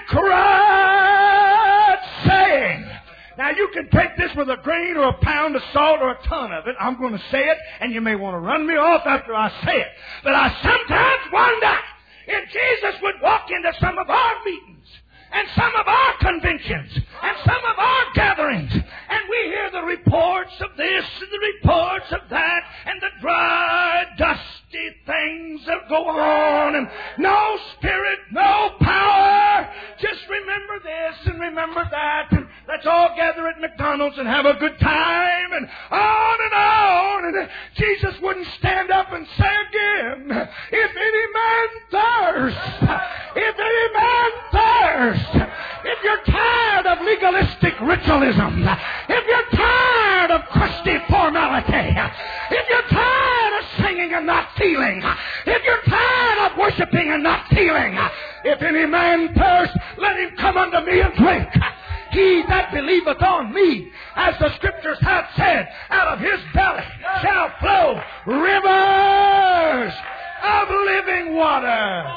cried, saying, now you can take this with a grain or a pound of salt or a ton of it. I'm going to say it, and you may want to run me off after I say it. But I sometimes wonder if Jesus would walk into some of our meetings and some of our conventions and some of our gatherings, and we hear the reports of this and the reports of that and the dry, dusty things that go on, and no spirit, no power. Just remember this and remember that, and let's all gather at McDonald's and have a good time, and on and on. And Jesus wouldn't stand up and say again, if any man thirst, if any man thirst, if you're tired of legalistic ritualism, if you're tired of crusty formality, if you're tired of singing and not feeling, if you're tired of worshiping and not feeling, if any man thirst, let him come unto me and drink. He that believeth on me, as the Scriptures have said, out of his belly shall flow rivers of living water.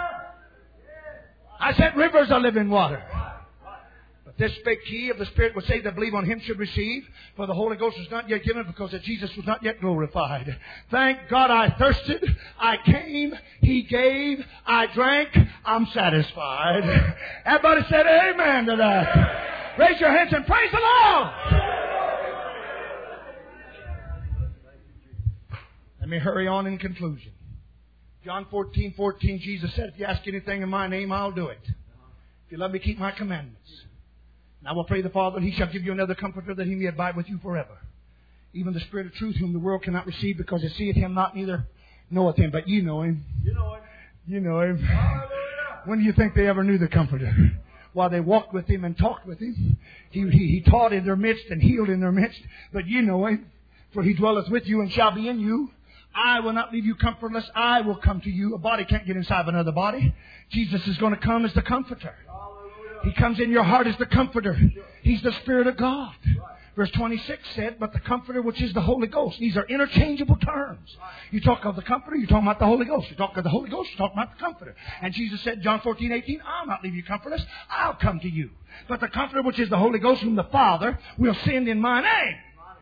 I said rivers of living water. But this spake he of the Spirit which they that believe on him should receive, for the Holy Ghost was not yet given, because that Jesus was not yet glorified. Thank God I thirsted, I came, he gave, I drank, I'm satisfied. Everybody said amen to that. Raise your hands and praise the Lord. Let me hurry on in conclusion. John fourteen fourteen, Jesus said, if you ask anything in my name, I'll do it. If you love me, keep my commandments. And I will pray the Father, and he shall give you another comforter, that he may abide with you forever. Even the Spirit of truth, whom the world cannot receive, because it seeth him not, neither knoweth him. But you know him. You know him. You know him. Hallelujah. When do you think they ever knew the Comforter? While they walked with him and talked with him. He, he, he taught in their midst and healed in their midst. But you know him. For he dwelleth with you and shall be in you. I will not leave you comfortless. I will come to you. A body can't get inside of another body. Jesus is going to come as the Comforter. He comes in your heart as the Comforter. He's the Spirit of God. Verse twenty-six said, but the Comforter, which is the Holy Ghost. These are interchangeable terms. You talk of the Comforter, you're talking about the Holy Ghost. You talk of the Holy Ghost, you're talking about the Comforter. And Jesus said, John fourteen eighteen, I'll not leave you comfortless. I'll come to you. But the Comforter, which is the Holy Ghost, whom the Father will send in my name.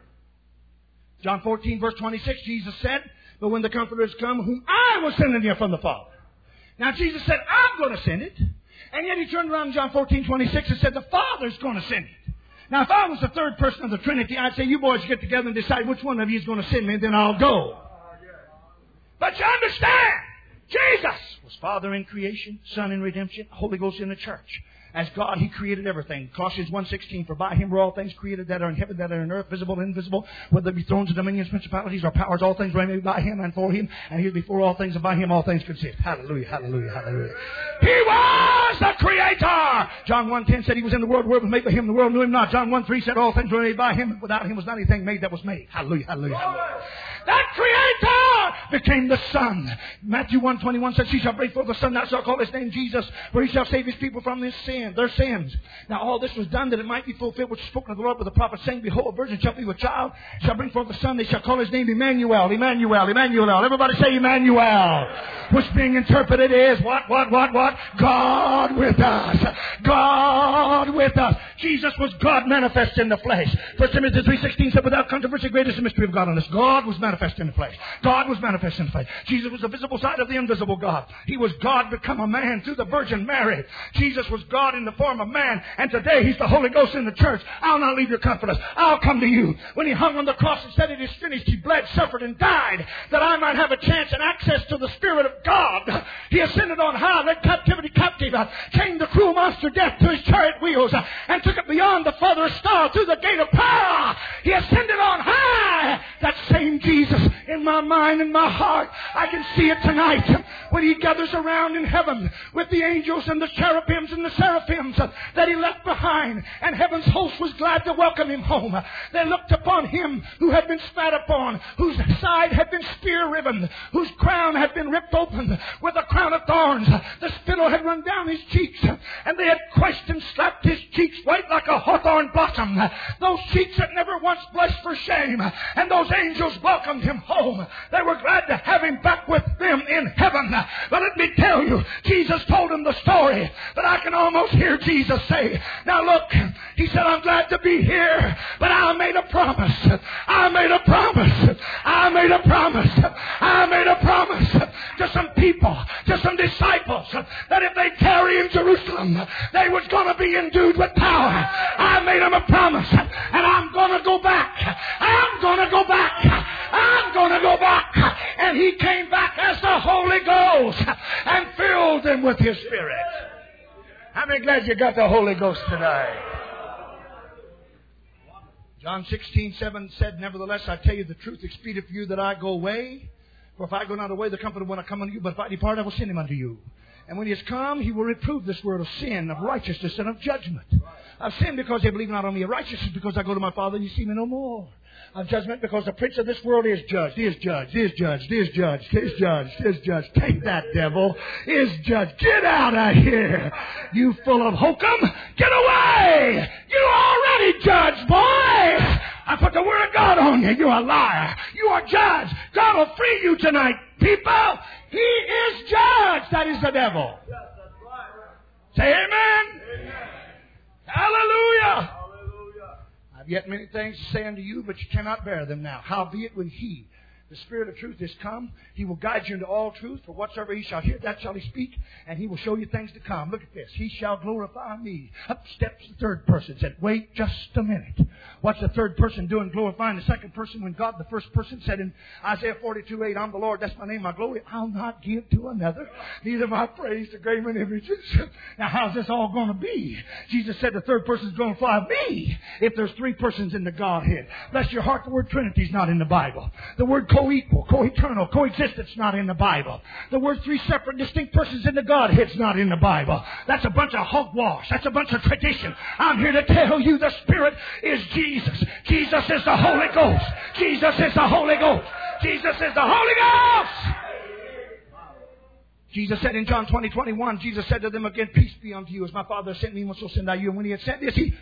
John fourteen, verse twenty-six, Jesus said, but when the Comforter is come, whom I will send in you from the Father. Now Jesus said, I'm going to send it. And yet he turned around in John fourteen twenty-six and said, the Father's going to send it. Now if I was the third person of the Trinity, I'd say, you boys get together and decide which one of you is going to send me, and then I'll go. But you understand, Jesus was Father in creation, Son in redemption, Holy Ghost in the church. As God, he created everything. Colossians one sixteen, for by him were all things created that are in heaven, that are in earth, visible and invisible, whether they be thrones or dominions, principalities or powers, all things were made by him and for him, and he is before all things, and by him all things consist. Hallelujah, hallelujah, hallelujah. He was the Creator. John one ten said he was in the world, the world was made by him, the world knew him not. John one three said all things were made by him, and without him was not anything made that was made. Hallelujah, hallelujah, hallelujah. That Creator became the Son. Matthew one twenty-one says, he shall bring forth the Son, thou shalt call his name Jesus, for he shall save his people from his sin, their sins. Now all this was done that it might be fulfilled, which was spoken of the Lord with the prophet, saying, behold, a virgin shall be with child, shall bring forth the Son, they shall call his name Emmanuel, Emmanuel, Emmanuel. Everybody say Emmanuel. Which being interpreted is what, what, what, what? God with us. God with us. Jesus was God manifest in the flesh. First Timothy three sixteen said, without controversy, great is the mystery of godliness. God was manifest in the flesh. God was manifest in the flesh. Jesus was the visible side of the invisible God. He was God become a man through the Virgin Mary. Jesus was God in the form of man. And today he's the Holy Ghost in the church. I'll not leave you comfortless. I'll come to you. When he hung on the cross and said it is finished, he bled, suffered, and died that I might have a chance and access to the Spirit of God. He ascended on high, led captivity captive, chained the cruel monster death to his chariot wheels, and took it beyond the furthest star through the gate of power. He ascended on high. That same Jesus in my mind and my heart, I can see it tonight when he gathers around in heaven with the angels and the cherubims and the seraphims that he left behind, and heaven's host was glad to welcome him home. They looked upon him who had been spat upon, whose side had been spear riven, whose crown had been ripped open with a crown of thorns. The spittle had run down his cheeks, and they had crushed and slapped his cheeks white like a hawthorn blossom. Those cheeks that never once blushed for shame, and those angels welcomed him home. They were glad to have him back with them in heaven. But let me tell you, Jesus told him the story, but I can almost hear Jesus say, now look, he said, I'm glad to be here, but I made a promise. I made a promise. I made a promise. I made a promise to some people, to some disciples, that if they tarry in Jerusalem, they was going to be endued with power. I made them a promise, and I'm going to go back. I'm going to go back. I'm going to go back. And he came back as the Holy Ghost and filled them with his Spirit. How many glad you got the Holy Ghost today? John sixteen seven said, nevertheless, I tell you the truth, expedient for you that I go away. For if I go not away, the Comforter will not come unto you, but if I depart, I will send him unto you. And when he has come, he will reprove this world of sin, of righteousness, and of judgment. Of sin, because they believe not on me. Of righteousness, because I go to my Father, and you see me no more. Of judgment, because the prince of this world is judged, is judged, is judged, is judged, is judged, is judged. Take that, devil. Is judged. Get out of here, you full of hokum. Get away! You're already judged, boy! I put the word of God on you. You're a liar. You are judged. God will free you tonight, people. He is judged. That is the devil. Yes, that's right. Say amen. Amen. Hallelujah. Hallelujah. I've yet many things to say unto you, but you cannot bear them now. Howbeit when he, the Spirit of truth, is come, he will guide you into all truth. For whatsoever he shall hear, that shall he speak, and he will show you things to come. Look at this. He shall glorify me. Up steps the third person. Said, wait just a minute. What's the third person doing glorifying the second person when God, the first person, said in Isaiah forty-two eight, I'm the Lord, that's my name, my glory. I'll not give to another, neither my praise to graven images. Now, how's this all going to be? Jesus said the third person's going to glorify me if there's three persons in the Godhead. Bless your heart, the word Trinity is not in the Bible. The word co-equal, co-eternal, coexistence not in the Bible. The word three separate distinct persons in the Godhead's not in the Bible. That's a bunch of hogwash. That's a bunch of tradition. I'm here to tell you the Spirit is Jesus. Jesus is the Holy Ghost. Jesus is the Holy Ghost. Jesus is the Holy Ghost. Jesus said in John twenty twenty-one, Jesus said to them again, peace be unto you. As my Father sent me, so send I you. And when he had said this, he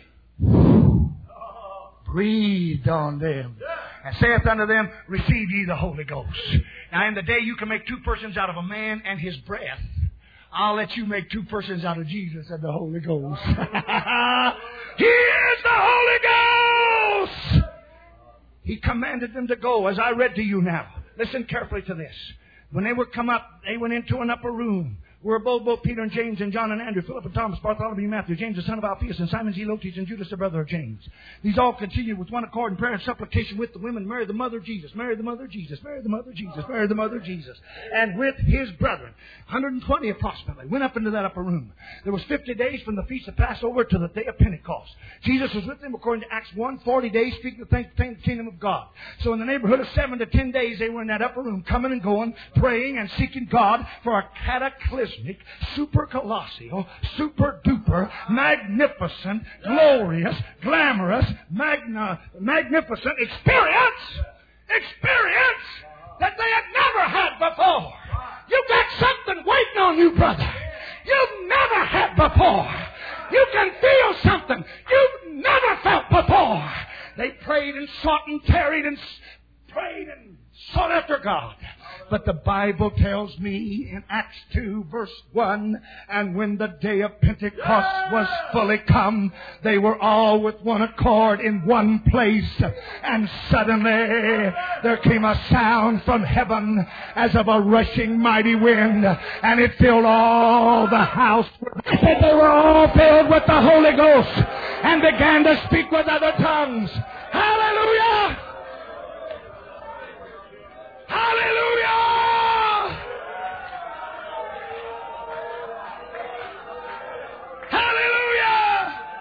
breathed on them and saith unto them, receive ye the Holy Ghost. Now in the day you can make two persons out of a man and his breath. I'll let you make two persons out of Jesus and the Holy Ghost. He is the Holy Ghost. He commanded them to go, as I read to you now. Listen carefully to this. When they were come up, they went into an upper room where both, both Peter and James and John and Andrew, Philip and Thomas, Bartholomew and Matthew, James the son of Alphaeus, and Simon Zelotes, and Judas the brother of James. These all continued with one accord in prayer and supplication with the women, Mary the mother of Jesus, Mary the mother of Jesus, Mary the mother of Jesus, Mary the mother of Jesus, and with his brethren. one hundred twenty approximately went up into that upper room. There was fifty days from the feast of Passover to the day of Pentecost. Jesus was with them according to Acts one, forty days speaking the things pertaining to the kingdom of God. So in the neighborhood of seven to ten days, they were in that upper room, coming and going, praying and seeking God for a cataclysmic, super colossal, super duper, magnificent, glorious, glamorous, magna, magnificent experience, experience that they had never had before. You got something waiting on you, brother. You've never had before. You can feel something you've never felt before. They prayed and sought and tarried and prayed and sought after God. But the Bible tells me in Acts two verse one, and when the day of Pentecost was fully come, they were all with one accord in one place. And suddenly there came a sound from heaven as of a rushing mighty wind, and it filled all the house. They were all filled with the Holy Ghost and began to speak with other tongues. Hallelujah! Hallelujah! Hallelujah!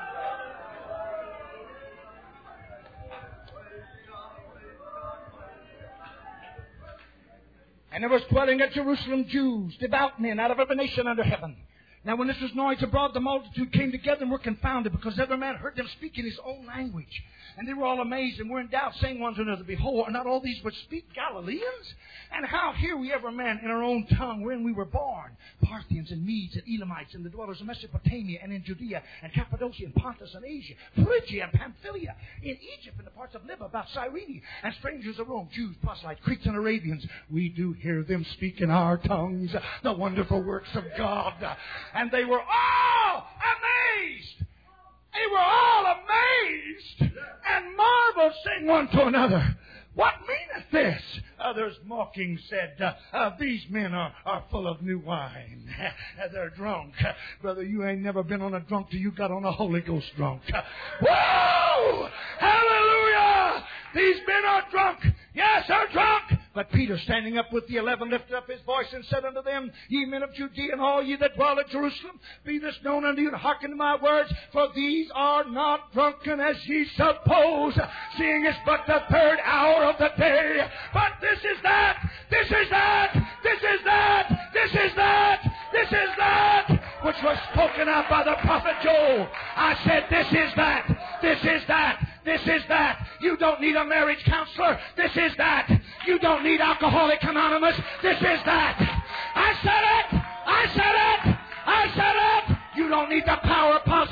And there was dwelling at Jerusalem Jews, devout men out of every nation under heaven. Now when this was noised abroad, the multitude came together and were confounded, because every man heard them speak in his own language. And they were all amazed and were in doubt, saying one to another, behold, are not all these which speak Galileans? And how hear we every man in our own tongue wherein we were born? Parthians and Medes and Elamites and the dwellers of Mesopotamia and in Judea and Cappadocia and Pontus and Asia, Phrygia and Pamphylia, in Egypt and the parts of Libya about Cyrene, and strangers of Rome, Jews, proselytes, Cretes and Arabians. We do hear them speak in our tongues the wonderful works of God. And they were all amazed. They were all amazed and marveled, saying one to another, what meaneth this? Others mocking said, uh, uh, these men are, are full of new wine. They're drunk. Brother, you ain't never been on a drunk till you got on a Holy Ghost drunk. Whoa! Hallelujah! These men are drunk. Yes, they're drunk. But Peter, standing up with the eleven, lifted up his voice and said unto them, ye men of Judea and all ye that dwell at Jerusalem, be this known unto you, and hearken to my words, for these are not drunken as ye suppose, seeing it's but the third hour of the day. But this is that, this is that, this is that, this is that, this is that, which was spoken of by the prophet Joel. I said, this is that, this is that, this is that. You don't need a marriage counselor. This is that. You don't need Alcoholics Anonymous. This is that. I said it. I said it. I said it. You don't need the power of positive thinking.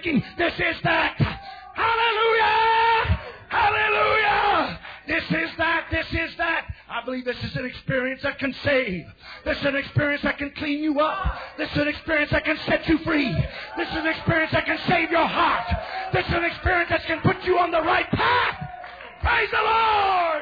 speaking. This is that. Hallelujah! Hallelujah! This is that. This is that. I believe this is an experience that can save. This is an experience that can clean you up. This is an experience that can set you free. This is an experience that can save your heart. This is an experience that can put you on the right path. Praise the Lord!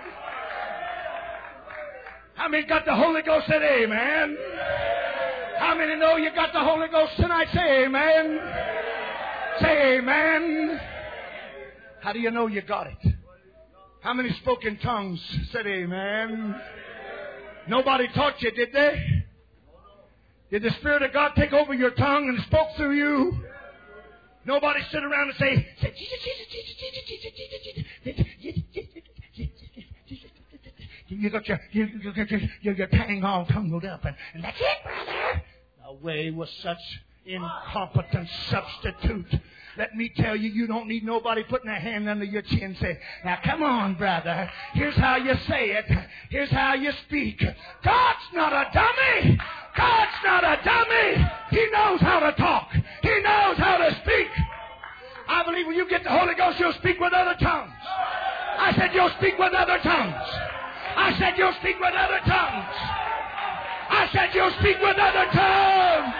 How many got the Holy Ghost? Said amen. How many know you got the Holy Ghost tonight? Say amen. Say amen. How do you know you got it? How many spoke in tongues? Said amen. Nobody taught you, did they? Did the Spirit of God take over your tongue and spoke through you? Nobody sit around and say, say Jesus, Jesus, Jesus, Jesus, Jesus, Jesus, Jesus. You got your, you, you got your, your, your tang all tongued up, and, and that's it, brother. Away with such incompetent substitute. Let me tell you, you don't need nobody putting a hand under your chin and say, now come on, brother. Here's how you say it. Here's how you speak. God's not a dummy. God's not a dummy. He knows how to talk. He knows how to speak. I believe when you get the Holy Ghost, you'll speak with other tongues. I said you'll speak with other tongues. I said you'll speak with other tongues. I said you'll speak with other tongues.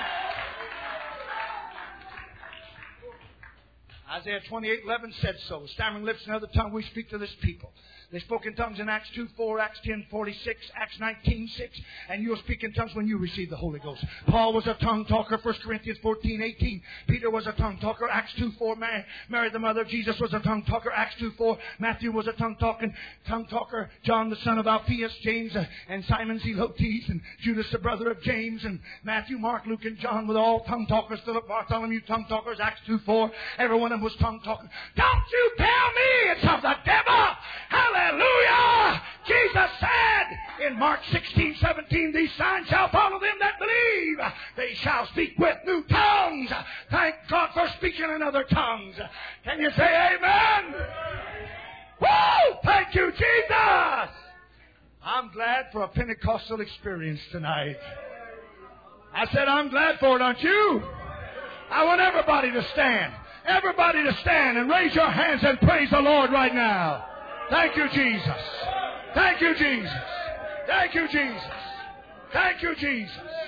Isaiah twenty-eight eleven said so. With stammering lips and other tongue we speak to this people. They spoke in tongues in Acts two four, Acts ten forty-six, Acts nineteen six, and you'll speak in tongues when you receive the Holy Ghost. Paul was a tongue talker, First Corinthians fourteen eighteen. Peter was a tongue talker, Acts two four. Mary, Mary the mother of Jesus was a tongue talker, Acts two four. Matthew was a tongue talking tongue talker. John the son of Alphaeus, James uh, and Simon Zelotes, and Judas the brother of James, and Matthew, Mark, Luke, and John were all tongue talkers. Philip, Bartholomew, tongue talkers, Acts two four. Every one of them was tongue talking. Don't you tell me it's of the devil! Hallelujah! Jesus said in Mark sixteen seventeen, these signs shall follow them that believe. They shall speak with new tongues. Thank God for speaking in other tongues. Can you say amen? Woo! Thank you, Jesus! I'm glad for a Pentecostal experience tonight. I said I'm glad for it, aren't you? I want everybody to stand. Everybody to stand and raise your hands and praise the Lord right now. Thank you, Jesus. Thank you, Jesus. Thank you, Jesus. Thank you, Jesus.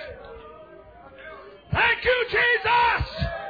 Thank you, Jesus.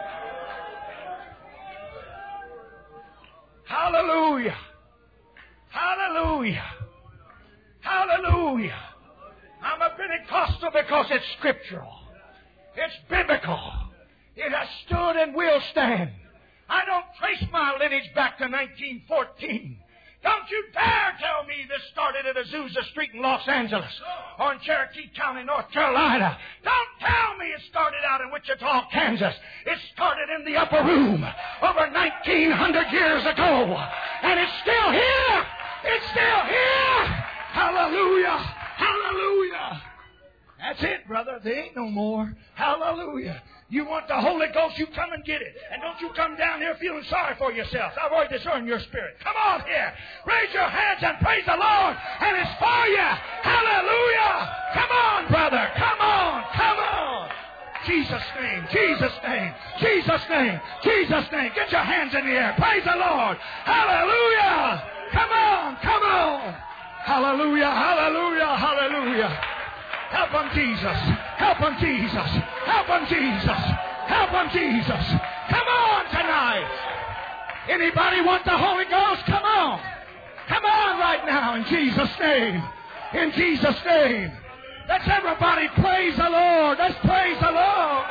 Hallelujah. Hallelujah. Hallelujah. I'm a Pentecostal because it's scriptural. It's biblical. It has stood and will stand. I don't trace my lineage back to nineteen fourteen. Don't you dare tell me this started at Azusa Street in Los Angeles or in Cherokee County, North Carolina. Don't tell me it started out in Wichita, Kansas. It started in the upper room over nineteen hundred years ago. And it's still here. It's still here. Hallelujah. Hallelujah. That's it, brother. There ain't no more. Hallelujah. You want the Holy Ghost, you come and get it. And don't you come down here feeling sorry for yourself. I've already discerned your spirit. Come on here. Raise your hands and praise the Lord. And it's for you. Hallelujah. Come on, brother. Come on. Come on. Jesus' name. Jesus' name. Jesus' name. Jesus' name. Get your hands in the air. Praise the Lord. Hallelujah. Come on. Come on. Hallelujah. Hallelujah. Hallelujah. Help them, Jesus. Help them, Jesus. Help them, Jesus. Help them, Jesus. Come on tonight. Anybody want the Holy Ghost? Come on. Come on right now in Jesus' name. In Jesus' name. Let's everybody praise the Lord. Let's praise the Lord.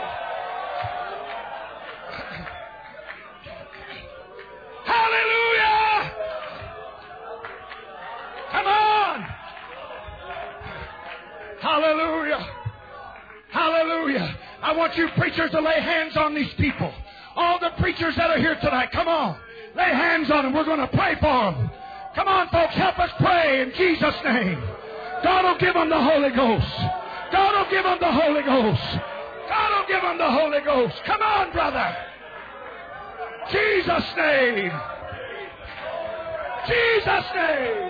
Hallelujah. Come on. Hallelujah. Hallelujah. I want you preachers to lay hands on these people. All the preachers that are here tonight, come on. Lay hands on them. We're going to pray for them. Come on, folks. Help us pray in Jesus' name. God will give them the Holy Ghost. God will give them the Holy Ghost. God will give them the Holy Ghost. Come on, brother. Jesus' name. Jesus' name.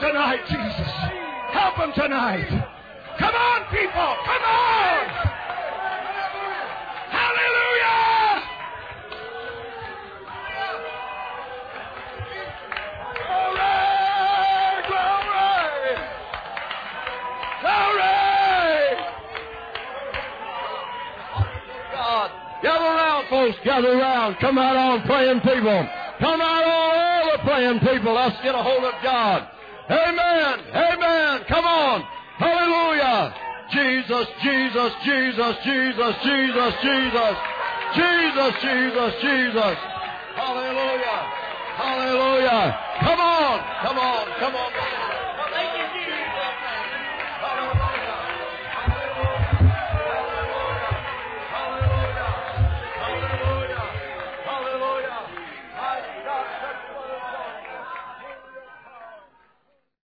tonight, Jesus. Help them tonight. Come on, people. Come on. Hallelujah. Glory, glory. Glory. God. Gather around, folks. Gather around. Come out on, praying people. Come out on, all the praying people. Let's get a hold of God. Amen. Amen. Come on. Hallelujah. Jesus, Jesus, Jesus, Jesus, Jesus, Jesus. Jesus, Jesus, Jesus. Hallelujah. Hallelujah. Come on. Come on. Come on.